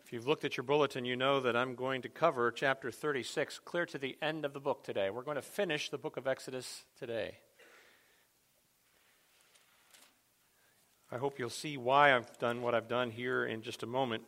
If you've looked at your bulletin, you know that I'm going to cover chapter 36, clear to the end of the book today. We're going to finish the book of Exodus today. I hope you'll see why I've done what I've done here in just a moment.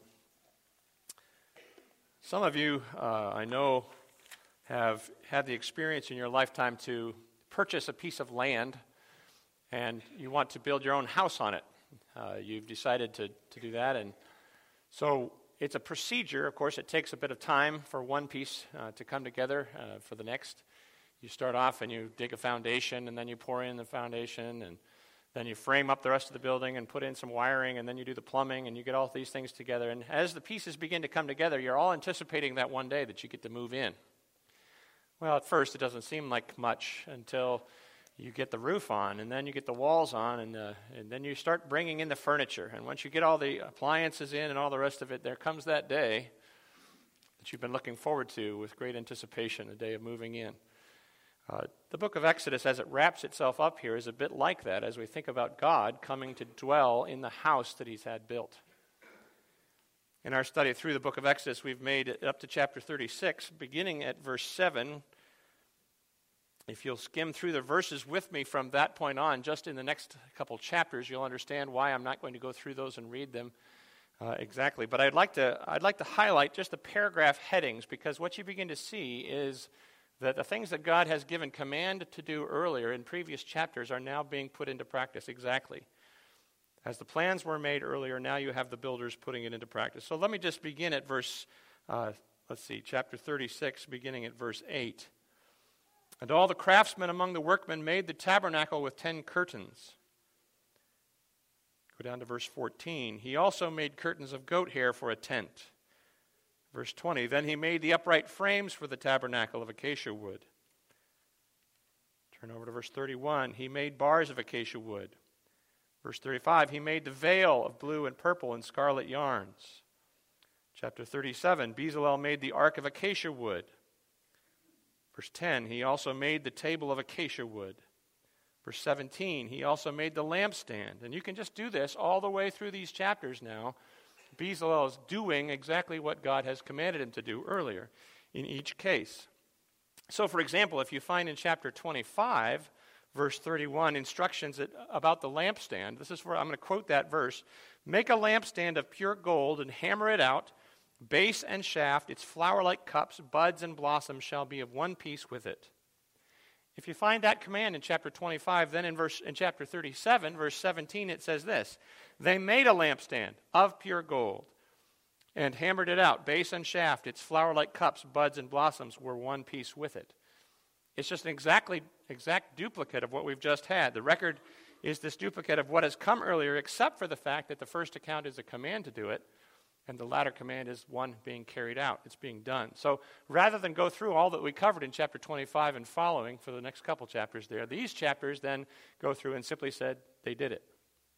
Some of you, I know, have had the experience in your lifetime to purchase a piece of land and you want to build your own house on it. You've decided to do that, and so it's a procedure. Of course, it takes a bit of time for one piece to come together for the next. You start off and you dig a foundation, and then you pour in the foundation, and then you frame up the rest of the building and put in some wiring, and then you do the plumbing, and you get all these things together. And as the pieces begin to come together, you're all anticipating that one day that you get to move in. Well, at first, it doesn't seem like much until you get the roof on, and then you get the walls on, and then you start bringing in the furniture. And once you get all the appliances in and all the rest of it, there comes that day that you've been looking forward to with great anticipation, the day of moving in. The book of Exodus, as it wraps itself up here, is a bit like that as we think about God coming to dwell in the house that he's had built. In our study through the book of Exodus, we've made it up to chapter 36, beginning at verse 7. If you'll skim through the verses with me from that point on, just in the next couple chapters, you'll understand why I'm not going to go through those and read them exactly. But I'd like to highlight just the paragraph headings, because what you begin to see is that the things that God has given command to do earlier in previous chapters are now being put into practice exactly. As the plans were made earlier, now you have the builders putting it into practice. So let me just begin at chapter 36, beginning at verse 8. And all the craftsmen among the workmen made the tabernacle with 10 curtains. Go down to verse 14. He also made curtains of goat hair for a tent. Verse 20. Then he made the upright frames for the tabernacle of acacia wood. Turn over to verse 31. He made bars of acacia wood. Verse 35. He made the veil of blue and purple and scarlet yarns. Chapter 37. Bezalel made the ark of acacia wood. Verse 10, he also made the table of acacia wood. Verse 17, he also made the lampstand. And you can just do this all the way through these chapters now. Bezalel is doing exactly what God has commanded him to do earlier in each case. So, for example, if you find in chapter 25, verse 31, instructions about the lampstand, this is where I'm going to quote that verse. Make a lampstand of pure gold and hammer it out. Base and shaft, its flower-like cups, buds and blossoms shall be of one piece with it. If you find that command in chapter 25, then in chapter 37, verse 17, it says this. They made a lampstand of pure gold and hammered it out. Base and shaft, its flower-like cups, buds and blossoms were one piece with it. It's just an exact duplicate of what we've just had. The record is this duplicate of what has come earlier, except for the fact that the first account is a command to do it, and the latter command is one being carried out. It's being done. So rather than go through all that we covered in chapter 25 and following for the next couple chapters there, these chapters then go through and simply said they did it.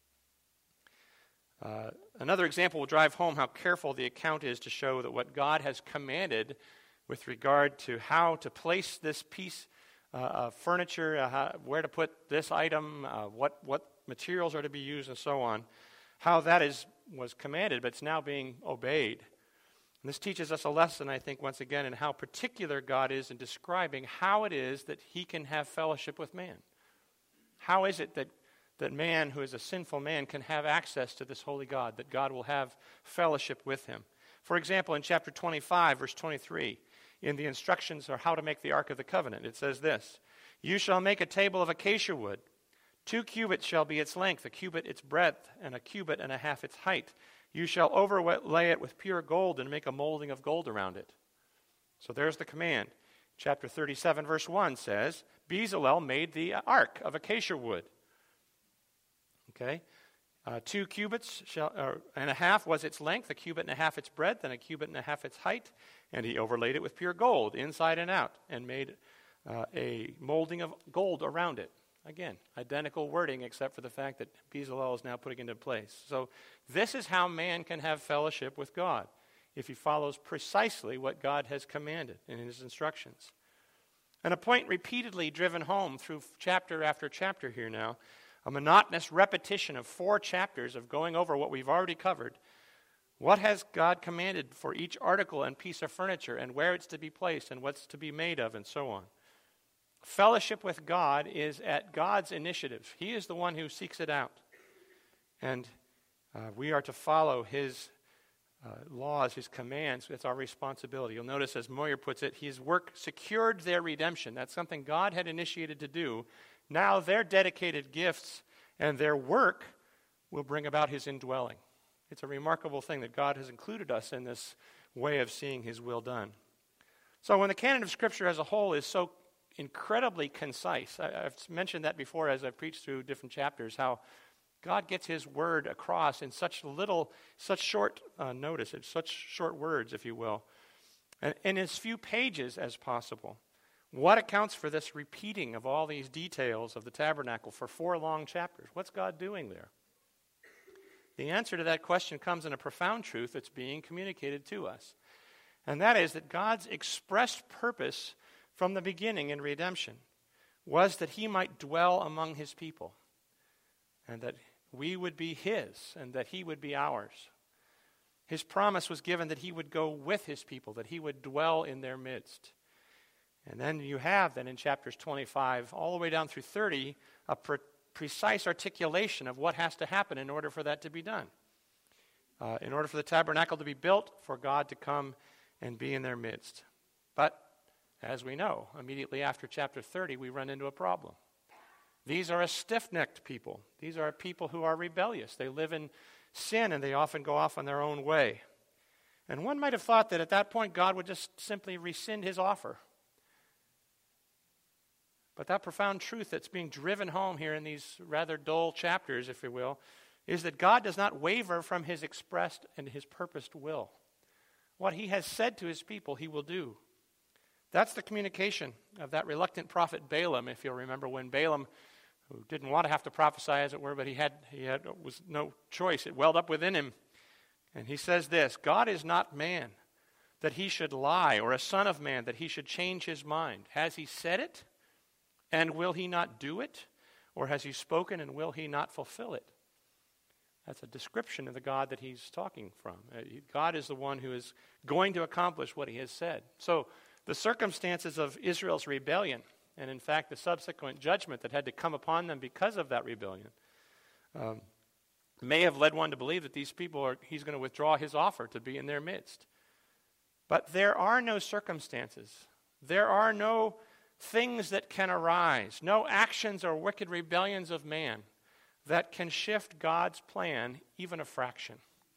Another example will drive home how careful the account is to show that what God has commanded with regard to how to place this piece of furniture, where to put this item, what materials are to be used, and so on, how that was commanded, but it's now being obeyed. And this teaches us a lesson, I think, once again, in how particular God is in describing how it is that he can have fellowship with man. How is it that man, who is a sinful man, can have access to this holy God, that God will have fellowship with him? For example, in chapter 25, verse 23, in the instructions for how to make the Ark of the Covenant, it says this, You shall make a table of acacia wood. 2 cubits shall be its length, a cubit its breadth, and a cubit and a half its height. You shall overlay it with pure gold and make a molding of gold around it. So there's the command. Chapter 37, verse 1 says, Bezalel made the ark of acacia wood. Okay? 2 cubits and a half was its length, a cubit and a half its breadth, and a cubit and a half its height. And he overlaid it with pure gold, inside and out, and made a molding of gold around it. Again, identical wording except for the fact that Bezalel is now putting it into place. So this is how man can have fellowship with God, if he follows precisely what God has commanded in his instructions. And a point repeatedly driven home through chapter after chapter here now, a monotonous repetition of 4 chapters of going over what we've already covered, What has God commanded for each article and piece of furniture, and where it's to be placed, and what's to be made of, and so on? Fellowship with God is at God's initiative. He is the one who seeks it out. And we are to follow His laws, His commands. It's our responsibility. You'll notice, as Moyer puts it, His work secured their redemption. That's something God had initiated to do. Now their dedicated gifts and their work will bring about His indwelling. It's a remarkable thing that God has included us in this way of seeing His will done. So when the canon of Scripture as a whole is so incredibly concise, I've mentioned that before as I've preached through different chapters, how God gets His word across in such short notice, in such short words, if you will, and in as few pages as possible. What accounts for this repeating of all these details of the tabernacle for 4 long chapters? What's God doing there? The answer to that question comes in a profound truth that's being communicated to us. And that is that God's expressed purpose from the beginning in redemption was that He might dwell among His people, and that we would be His, and that He would be ours. His promise was given that He would go with His people, that He would dwell in their midst. And then you have then in chapters 25 all the way down through 30 a precise articulation of what has to happen in order for that to be done. In order for the tabernacle to be built, for God to come and be in their midst. But, as we know, immediately after chapter 30, we run into a problem. These are a stiff-necked people. These are people who are rebellious. They live in sin, and they often go off on their own way. And one might have thought that at that point, God would just simply rescind His offer. But that profound truth that's being driven home here in these rather dull chapters, if you will, is that God does not waver from His expressed and His purposed will. What He has said to His people, He will do. That's the communication of that reluctant prophet Balaam, if you'll remember, when Balaam, who didn't want to have to prophesy, as it were, but he was no choice. It welled up within him. And he says this, God is not man, that He should lie, or a son of man, that He should change His mind. Has He said it? And will He not do it? Or has He spoken and will He not fulfill it? That's a description of the God that He's talking from. God is the one who is going to accomplish what He has said. So the circumstances of Israel's rebellion, and in fact the subsequent judgment that had to come upon them because of that rebellion, may have led one to believe that these people He's going to withdraw His offer to be in their midst. But there are no circumstances. There are no things that can arise, no actions or wicked rebellions of man that can shift God's plan even a fraction.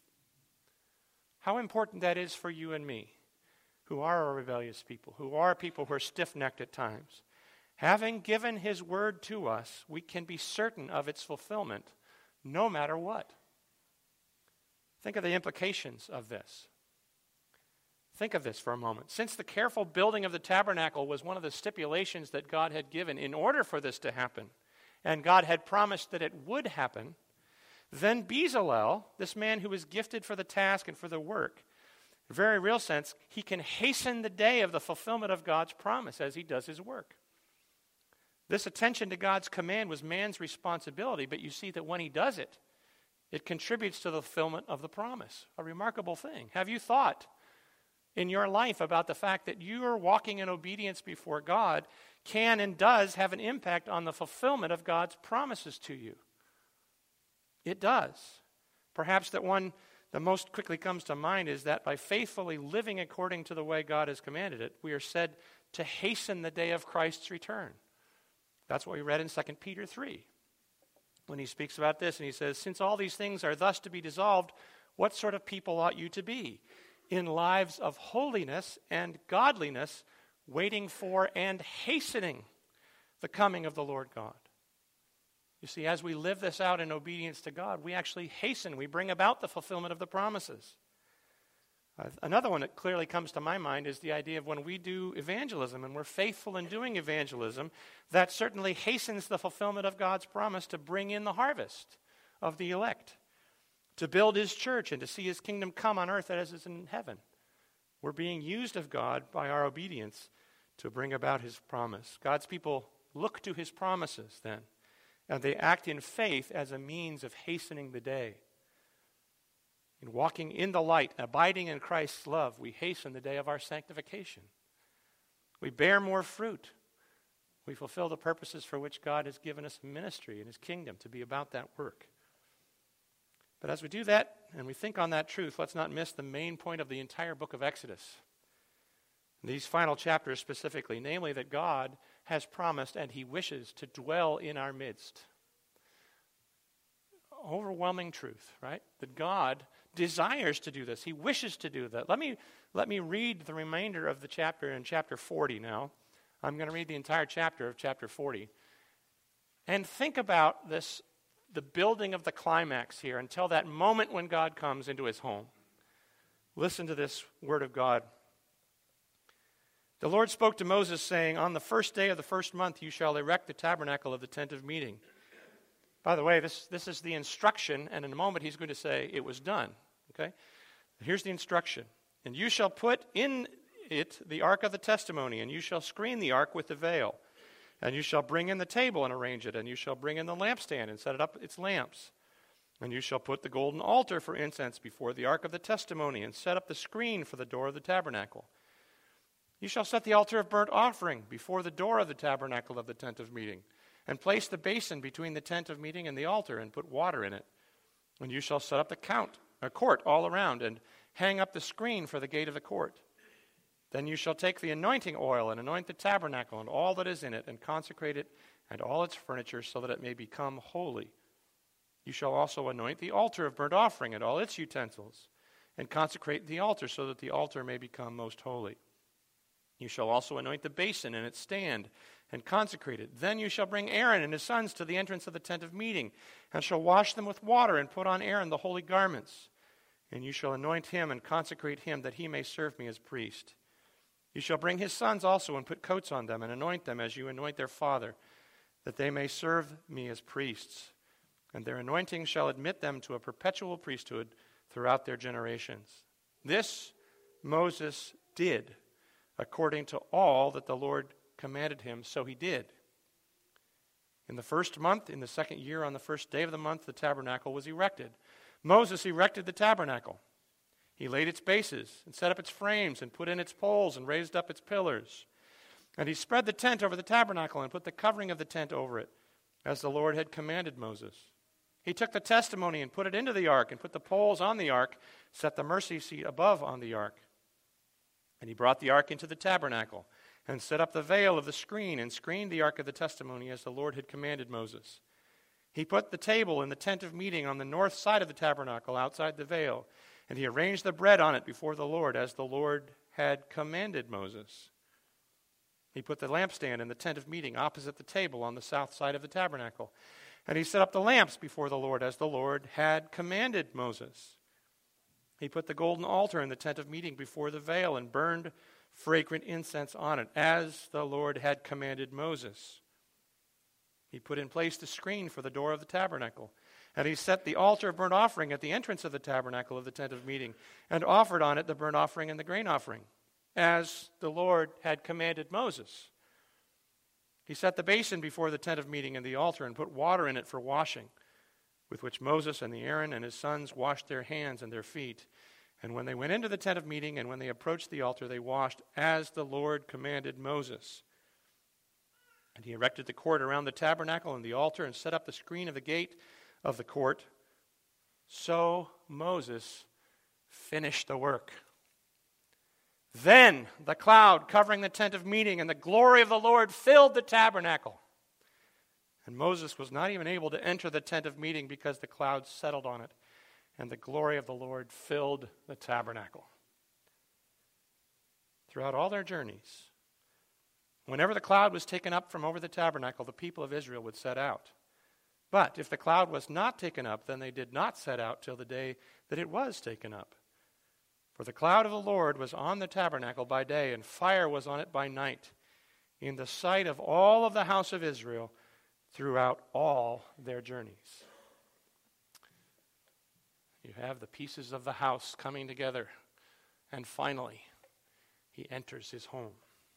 How important that is for you and me, who are a rebellious people, who are people who are stiff-necked at times. Having given His word to us, we can be certain of its fulfillment no matter what. Think of the implications of this. Think of this for a moment. Since the careful building of the tabernacle was one of the stipulations that God had given in order for this to happen, and God had promised that it would happen, then Bezalel, this man who was gifted for the task and for the work, in a very real sense, he can hasten the day of the fulfillment of God's promise as he does his work. This attention to God's command was man's responsibility, but you see that when he does it, it contributes to the fulfillment of the promise. A remarkable thing. Have you thought in your life about the fact that you are walking in obedience before God can and does have an impact on the fulfillment of God's promises to you? It does. Perhaps that one that most quickly comes to mind is that by faithfully living according to the way God has commanded it, we are said to hasten the day of Christ's return. That's what we read in 2 Peter 3. When he speaks about this and he says, since all these things are thus to be dissolved, what sort of people ought you to be? In lives of holiness and godliness, waiting for and hastening the coming of the Lord God. You see, as we live this out in obedience to God, we actually hasten, we bring about the fulfillment of the promises. Another one that clearly comes to my mind is the idea of when we do evangelism and we're faithful in doing evangelism, that certainly hastens the fulfillment of God's promise to bring in the harvest of the elect, to build His church and to see His kingdom come on earth as it is in heaven. We're being used of God by our obedience to bring about His promise. God's people look to His promises then, and they act in faith as a means of hastening the day. In walking in the light, abiding in Christ's love, we hasten the day of our sanctification. We bear more fruit. We fulfill the purposes for which God has given us ministry in his kingdom to be about that work. But as we do that and we think on that truth, let's not miss the main point of the entire book of Exodus. These final chapters specifically, namely that God has promised and he wishes to dwell in our midst. Overwhelming truth, right? That God desires to do this. He wishes to do that. Let me read the remainder of the chapter in chapter 40 now. I'm going to read the entire chapter of chapter 40. And think about this, the building of the climax here until that moment when God comes into his home. Listen to this word of God. The Lord spoke to Moses, saying, "On the first day of the first month you shall erect the tabernacle of the tent of meeting." By the way, this is the instruction, and in a moment he's going to say, "It was done." Okay? Here's the instruction. "And you shall put in it the ark of the testimony, and you shall screen the ark with the veil. And you shall bring in the table and arrange it, and you shall bring in the lampstand and set it up its lamps. And you shall put the golden altar for incense before the ark of the testimony, and set up the screen for the door of the tabernacle. You shall set the altar of burnt offering before the door of the tabernacle of the tent of meeting, and place the basin between the tent of meeting and the altar, and put water in it. And you shall set up a court all around, and hang up the screen for the gate of the court. Then you shall take the anointing oil and anoint the tabernacle and all that is in it, and consecrate it and all its furniture, so that it may become holy. You shall also anoint the altar of burnt offering and all its utensils, and consecrate the altar, so that the altar may become most holy. You shall also anoint the basin and its stand, and consecrate it. Then you shall bring Aaron and his sons to the entrance of the tent of meeting, and shall wash them with water, and put on Aaron the holy garments. And you shall anoint him and consecrate him, that he may serve me as priest. You shall bring his sons also, and put coats on them, and anoint them as you anoint their father, that they may serve me as priests. And their anointing shall admit them to a perpetual priesthood throughout their generations. This Moses did, according to all that the Lord commanded him, so he did. In the first month, in the second year, on the first day of the month, the tabernacle was erected. Moses erected the tabernacle. He laid its bases and set up its frames and put in its poles and raised up its pillars. And he spread the tent over the tabernacle and put the covering of the tent over it, as the Lord had commanded Moses. He took the testimony and put it into the ark, and put the poles on the ark, set the mercy seat above on the ark. And he brought the ark into the tabernacle, and set up the veil of the screen, and screened the ark of the testimony, as the Lord had commanded Moses. He put the table in the tent of meeting on the north side of the tabernacle, outside the veil, and he arranged the bread on it before the Lord, as the Lord had commanded Moses. He put the lampstand in the tent of meeting opposite the table on the south side of the tabernacle. And he set up the lamps before the Lord, as the Lord had commanded Moses. He put the golden altar in the tent of meeting before the veil, and burned fragrant incense on it, as the Lord had commanded Moses. He put in place the screen for the door of the tabernacle. And he set the altar of burnt offering at the entrance of the tabernacle of the tent of meeting, and offered on it the burnt offering and the grain offering, as the Lord had commanded Moses. He set the basin before the tent of meeting and the altar, and put water in it for washing, with which Moses and Aaron and his sons washed their hands and their feet. And when they went into the tent of meeting, and when they approached the altar, they washed, as the Lord commanded Moses. And he erected the court around the tabernacle and the altar, and set up the screen of the gate of the court. So Moses finished the work. Then the cloud covering the tent of meeting and the glory of the Lord filled the tabernacle. And Moses was not even able to enter the tent of meeting, because the cloud settled on it, and the glory of the Lord filled the tabernacle. Throughout all their journeys, whenever the cloud was taken up from over the tabernacle, the people of Israel would set out. But if the cloud was not taken up, then they did not set out till the day that it was taken up. For the cloud of the Lord was on the tabernacle by day, and fire was on it by night, in the sight of all of the house of Israel throughout all their journeys. You have the pieces of the house coming together, and finally, he enters his home.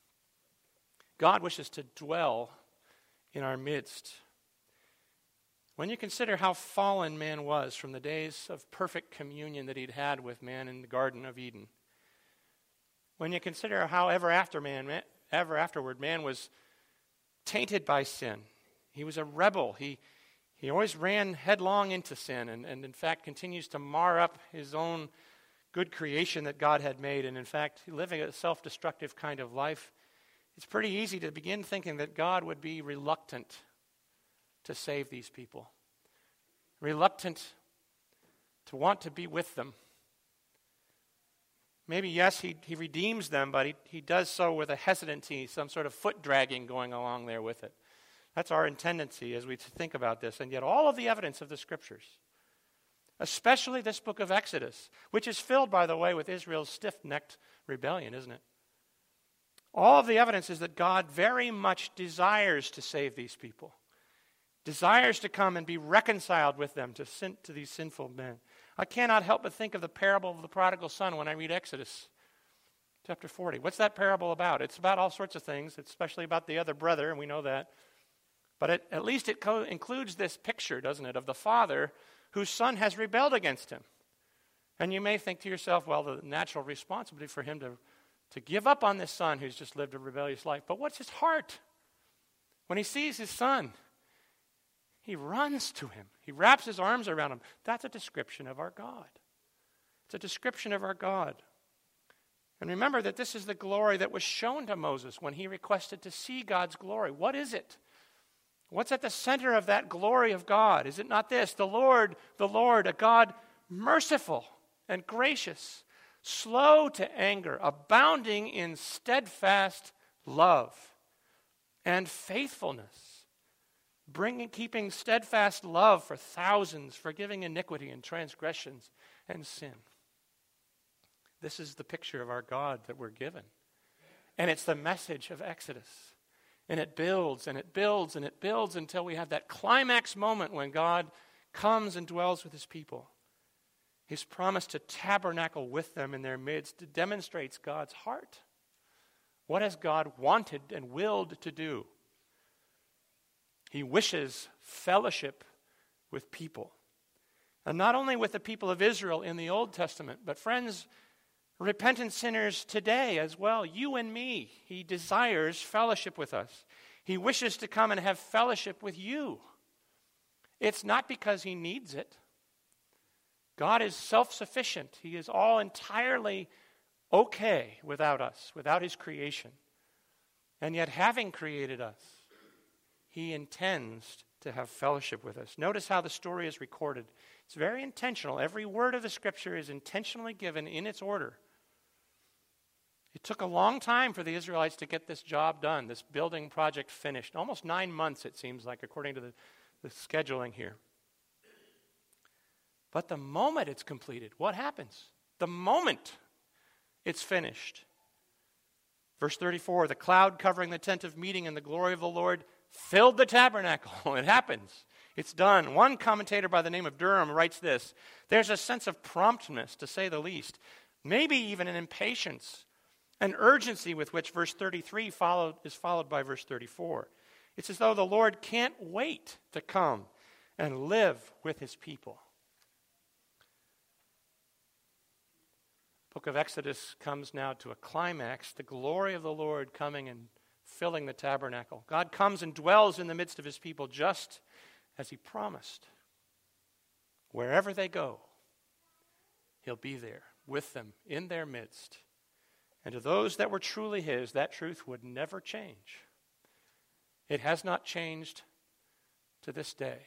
God wishes to dwell in our midst. when you consider how fallen man was from the days of perfect communion that he'd had with man in the Garden of Eden, when you consider how ever afterward man was tainted by sin, he was a rebel, he always ran headlong into sin and in fact continues to mar up his own good creation that God had made, and in fact living a self-destructive kind of life, it's pretty easy to begin thinking that God would be reluctant to save these people, reluctant to want to be with them. Maybe, yes, he redeems them, but he does so with a hesitancy, some sort of foot dragging going along there with it. That's our tendency as we think about this. And yet all of the evidence of the Scriptures, especially this book of Exodus, which is filled, by the way, with Israel's stiff-necked rebellion, isn't it? All of the evidence is that God very much desires to save these people, desires to come and be reconciled with them to these sinful men. I cannot help but think of the parable of the prodigal son when I read Exodus chapter 40. What's that parable about? It's about all sorts of things, especially about the other brother, and we know that. But at least it includes this picture, doesn't it, of the father whose son has rebelled against him. And you may think to yourself, well, the natural responsibility for him to give up on this son who's just lived a rebellious life. But what's his heart? When he sees his son, he runs to him. He wraps his arms around him. That's a description of our God. It's a description of our God. And remember that this is the glory that was shown to Moses when he requested to see God's glory. What is it? What's at the center of that glory of God? Is it not this? The Lord, a God merciful and gracious, slow to anger, abounding in steadfast love and faithfulness, keeping steadfast love for thousands, forgiving iniquity and transgressions and sin. This is the picture of our God that we're given. And it's the message of Exodus. And it builds and it builds and it builds until we have that climax moment when God comes and dwells with his people. His promise to tabernacle with them in their midst demonstrates God's heart. What has God wanted and willed to do? He wishes fellowship with people. And not only with the people of Israel in the Old Testament, but friends, repentant sinners today as well, you and me. He desires fellowship with us. He wishes to come and have fellowship with you. It's not because he needs it. God is self-sufficient. He is all entirely okay without us, without his creation. And yet, having created us, he intends to have fellowship with us. Notice how the story is recorded. It's very intentional. Every word of the Scripture is intentionally given in its order. It took a long time for the Israelites to get this job done, this building project finished. Almost 9 months, it seems like, according to the scheduling here. But the moment it's completed, what happens? The moment it's finished. Verse 34, the cloud covering the tent of meeting and the glory of the Lord filled the tabernacle. It happens. It's done. One commentator by the name of Durham writes this: there's a sense of promptness, to say the least, maybe even an impatience, an urgency with which verse 33 is followed by verse 34. It's as though the Lord can't wait to come and live with his people. The book of Exodus comes now to a climax, the glory of the Lord coming and filling the tabernacle. God comes and dwells in the midst of his people just as he promised. Wherever they go, he'll be there with them in their midst. And to those that were truly his, that truth would never change. It has not changed to this day.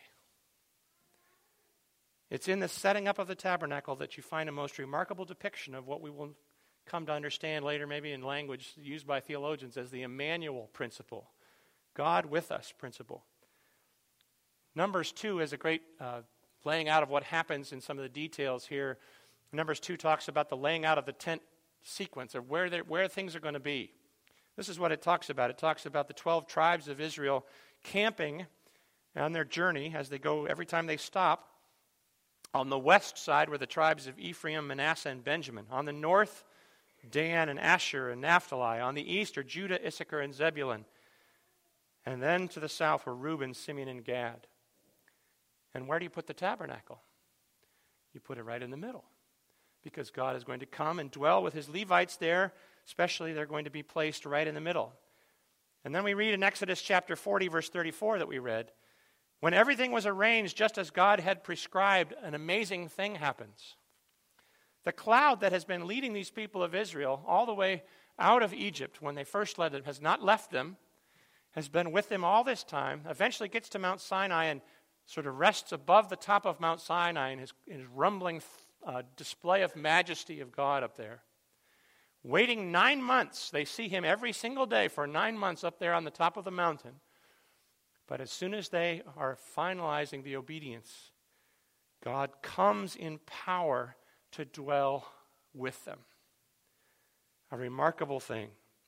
It's in the setting up of the tabernacle that you find a most remarkable depiction of what we will come to understand later, maybe in language used by theologians, as the Emmanuel principle, God with us principle. Numbers 2 is a great laying out of what happens in some of the details here. Numbers 2 talks about the laying out of the tent sequence of where things are going to be. This is what it talks about. It talks about the 12 tribes of Israel camping on their journey as they go, every time they stop. On the west side were the tribes of Ephraim, Manasseh, and Benjamin. On the north, Dan and Asher and Naphtali. On the east are Judah, Issachar, and Zebulun. And then to the south were Reuben, Simeon, and Gad. And where do you put the tabernacle? You put it right in the middle, because God is going to come and dwell with his Levites there. Especially, they're going to be placed right in the middle. And then we read in Exodus chapter 40, verse 34 that we read, when everything was arranged just as God had prescribed, an amazing thing happens. The cloud that has been leading these people of Israel all the way out of Egypt when they first led them has not left them, has been with them all this time, eventually gets to Mount Sinai and sort of rests above the top of Mount Sinai in his rumbling display of majesty of God up there. Waiting 9 months, they see him every single day for 9 months up there on the top of the mountain. But as soon as they are finalizing the obedience, God comes in power to dwell with them. A remarkable thing.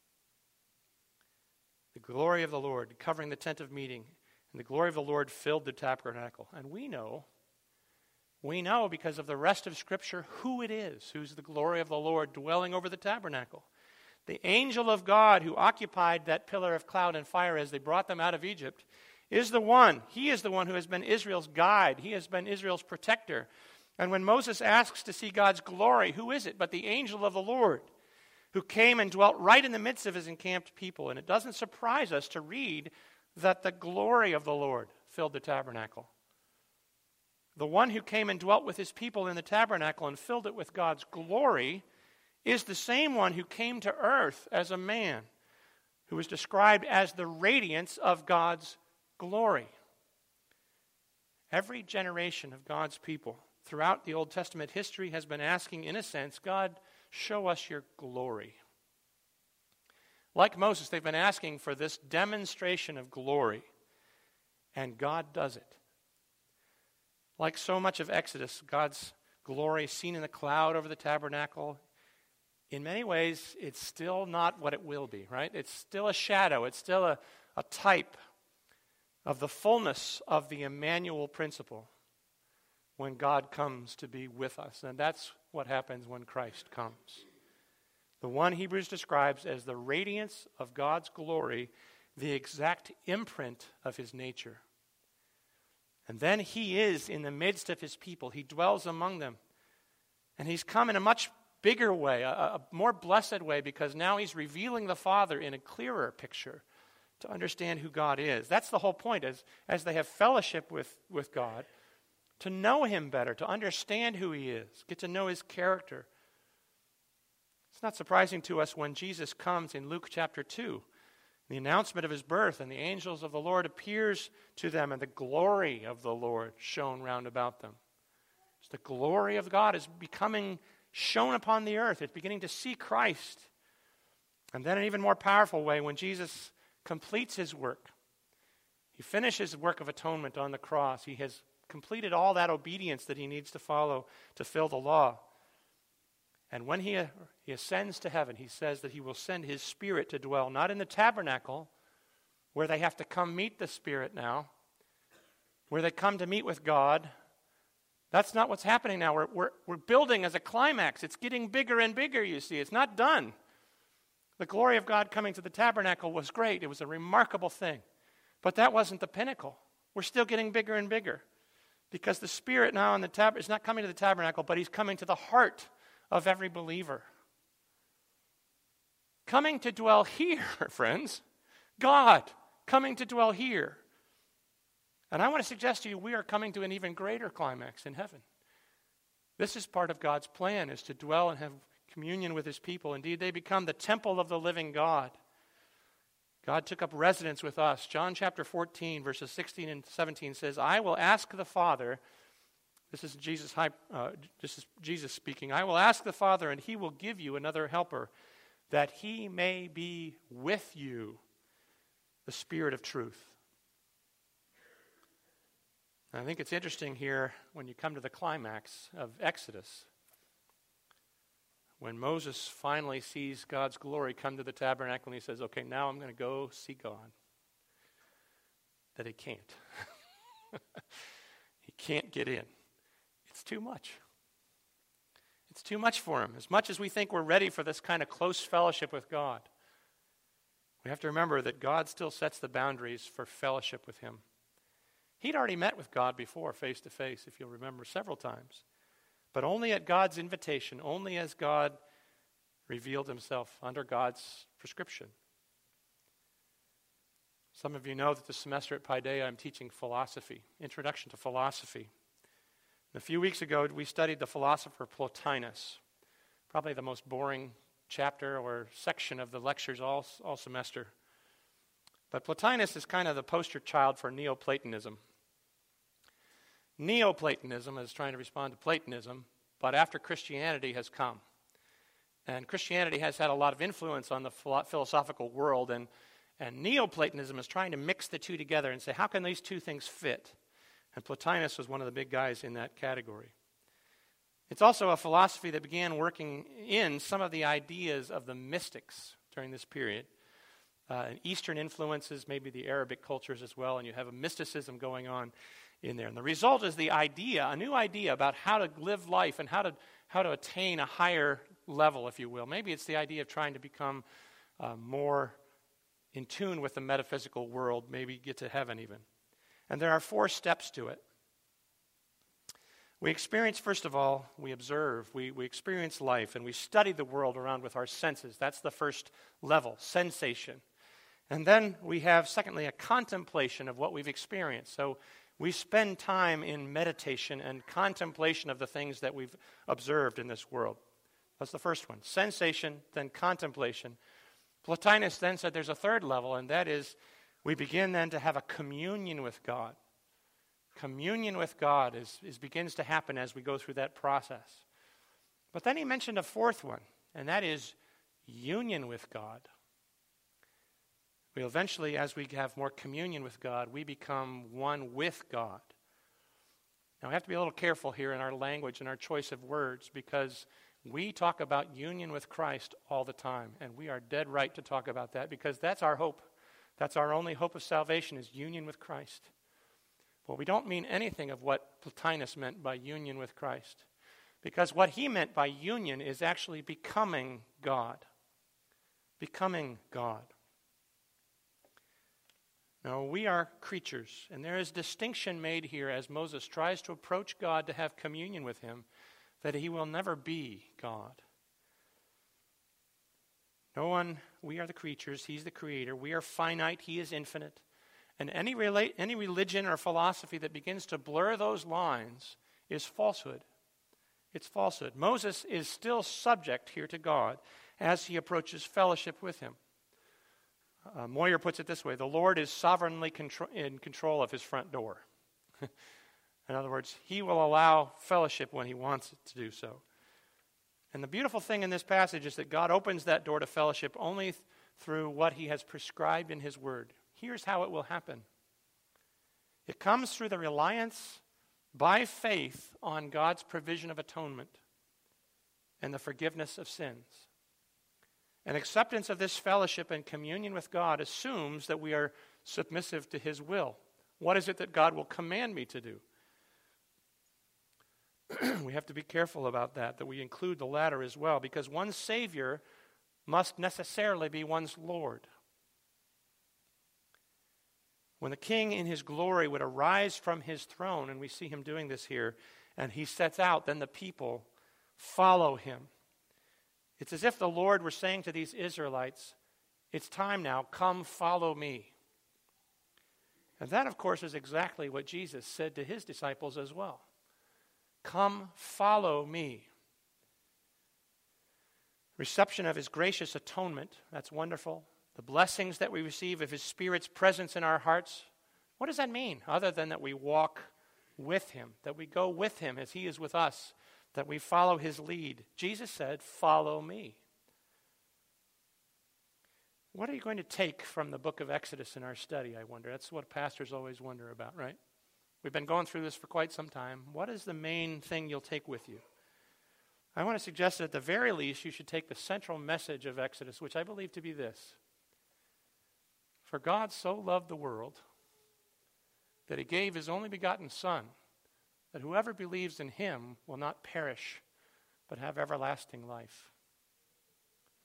The glory of the Lord covering the tent of meeting, and the glory of the Lord filled the tabernacle. And we know because of the rest of Scripture who it is, who's the glory of the Lord dwelling over the tabernacle. The angel of God who occupied that pillar of cloud and fire as they brought them out of Egypt is the one. He is the one who has been Israel's guide. He has been Israel's protector. And when Moses asks to see God's glory, who is it but the angel of the Lord who came and dwelt right in the midst of his encamped people? And it doesn't surprise us to read that the glory of the Lord filled the tabernacle. The one who came and dwelt with his people in the tabernacle and filled it with God's glory is the same one who came to earth as a man, who is described as the radiance of God's glory. Every generation of God's people throughout the Old Testament history has been asking, in a sense, God, show us your glory. Like Moses, they've been asking for this demonstration of glory, and God does it. Like so much of Exodus, God's glory seen in the cloud over the tabernacle, in many ways, it's still not what it will be, right? It's still a shadow. It's still a type of the fullness of the Emmanuel principle when God comes to be with us. And that's what happens when Christ comes. The one Hebrews describes as the radiance of God's glory, the exact imprint of his nature. And then he is in the midst of his people. He dwells among them. And he's come in a much bigger way, a more blessed way, because now he's revealing the Father in a clearer picture to understand who God is. That's the whole point, as they have fellowship with God, to know him better, to understand who he is, get to know his character. It's not surprising to us when Jesus comes in Luke chapter 2, the announcement of his birth, and the angels of the Lord appears to them, and the glory of the Lord shone round about them. So the glory of God is becoming shown upon the earth. It's beginning to see Christ. And then in an even more powerful way, when Jesus completes his work, he finishes the work of atonement on the cross. He has completed all that obedience that he needs to follow to fill the law. And when he ascends to heaven, he says that he will send his Spirit to dwell, not in the tabernacle, where they have to come meet the Spirit now, where they come to meet with God. That's not what's happening now. We're building as a climax. It's getting bigger and bigger, you see. It's not done. The glory of God coming to the tabernacle was great. It was a remarkable thing. But that wasn't the pinnacle. We're still getting bigger and bigger. Because the Spirit now in the tabernacle is not coming to the tabernacle, but he's coming to the heart of every believer. Coming to dwell here, friends. God coming to dwell here. And I want to suggest to you, we are coming to an even greater climax in heaven. This is part of God's plan, is to dwell and have communion with his people. Indeed, they become the temple of the living God. God took up residence with us. John chapter 14, verses 16 and 17 says, I will ask the Father, this is Jesus speaking, I will ask the Father, and he will give you another helper, that he may be with you, the Spirit of truth. And I think it's interesting here when you come to the climax of Exodus, when Moses finally sees God's glory come to the tabernacle and he says, okay, now I'm going to go see God. That he can't. He can't get in. It's too much. It's too much for him. As much as we think we're ready for this kind of close fellowship with God, we have to remember that God still sets the boundaries for fellowship with him. He'd already met with God before, face to face, if you'll remember, several times. But only at God's invitation, only as God revealed himself under God's prescription. Some of you know that this semester at Paideia I'm teaching philosophy, Introduction to Philosophy. And a few weeks ago we studied the philosopher Plotinus, probably the most boring chapter or section of the lectures all semester. But Plotinus is kind of the poster child for Neoplatonism. Neoplatonism is trying to respond to Platonism, but after Christianity has come. And Christianity has had a lot of influence on the philosophical world, and Neoplatonism is trying to mix the two together and say, how can these two things fit? And Plotinus was one of the big guys in that category. It's also a philosophy that began working in some of the ideas of the mystics during this period. And Eastern influences, maybe the Arabic cultures as well, and you have a mysticism going on in there. And the result is a new idea about how to live life and how to attain a higher level, if you will. Maybe it's the idea of trying to become more in tune with the metaphysical world, maybe get to heaven even. And there are 4 steps to it. We experience, first of all, we observe, we experience life, and we study the world around with our senses. That's the first level, sensation. And then we have, secondly, a contemplation of what we've experienced. So we spend time in meditation and contemplation of the things that we've observed in this world. That's the first one, sensation, then contemplation. Plotinus then said there's a third level, and that is we begin then to have a communion with God. Communion with God begins to happen as we go through that process. But then he mentioned a fourth one, and that is union with God. We eventually, as we have more communion with God, we become one with God. Now we have to be a little careful here in our language and our choice of words, because we talk about union with Christ all the time, and we are dead right to talk about that, because that's our hope. That's our only hope of salvation, is union with Christ. But we don't mean anything of what Plotinus meant by union with Christ, because what he meant by union is actually becoming God. Becoming God. Now, we are creatures, and there is distinction made here as Moses tries to approach God to have communion with him, that he will never be God. No one, we are the creatures, he's the creator. We are finite, he is infinite. And any religion or philosophy that begins to blur those lines is falsehood. It's falsehood. Moses is still subject here to God as he approaches fellowship with him. Moyer puts it this way: the Lord is sovereignly in control of his front door. In other words, he will allow fellowship when he wants it to do so. And the beautiful thing in this passage is that God opens that door to fellowship only through what he has prescribed in his word. Here's how it will happen. It comes through the reliance by faith on God's provision of atonement and the forgiveness of sins. And acceptance of this fellowship and communion with God assumes that we are submissive to his will. What is it that God will command me to do? We have to be careful about that we include the latter as well, because one's Savior must necessarily be one's Lord. When the king in his glory would arise from his throne, and we see him doing this here, and he sets out, then the people follow him. It's as if the Lord were saying to these Israelites, it's time now, come follow me. And that, of course, is exactly what Jesus said to his disciples as well. Come follow me. Reception of his gracious atonement, that's wonderful. The blessings that we receive of his Spirit's presence in our hearts. What does that mean? Other than that we walk with him, that we go with him as he is with us, that we follow his lead. Jesus said, follow me. What are you going to take from the book of Exodus in our study, I wonder? That's what pastors always wonder about, right? We've been going through this for quite some time. What is the main thing you'll take with you? I want to suggest that at the very least you should take the central message of Exodus, which I believe to be this. For God so loved the world that he gave his only begotten Son, that whoever believes in him will not perish, but have everlasting life.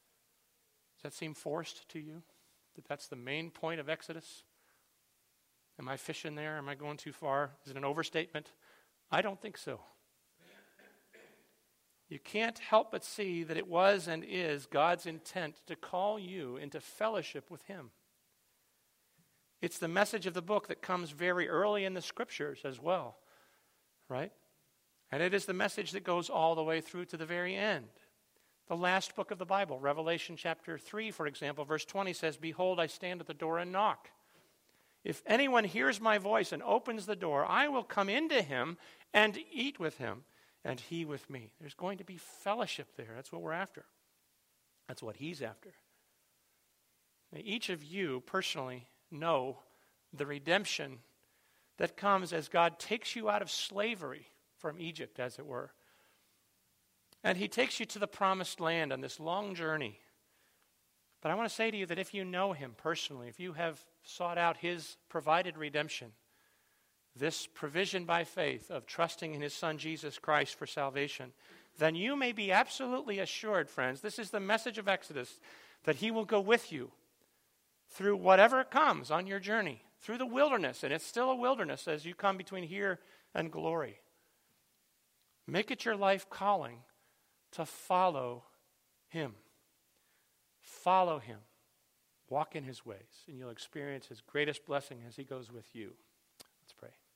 Does that seem forced to you? That that's the main point of Exodus? Am I fishing there? Am I going too far? Is it an overstatement? I don't think so. You can't help but see that it was and is God's intent to call you into fellowship with him. It's the message of the book that comes very early in the scriptures as well, right? And it is the message that goes all the way through to the very end. The last book of the Bible, Revelation chapter 3, for example, verse 20 says, "Behold, I stand at the door and knock. If anyone hears my voice and opens the door, I will come into him and eat with him, and he with me." There's going to be fellowship there. That's what we're after. That's what he's after. Now, each of you personally know the redemption that comes as God takes you out of slavery from Egypt, as it were. And he takes you to the promised land on this long journey. But I want to say to you that if you know him personally, if you have sought out his provided redemption, this provision by faith of trusting in his Son Jesus Christ for salvation, then you may be absolutely assured, friends, this is the message of Exodus, that he will go with you through whatever comes on your journey, through the wilderness, and it's still a wilderness as you come between here and glory. Make it your life calling to follow him. Follow him. Walk in his ways, and you'll experience his greatest blessing as he goes with you. Let's pray.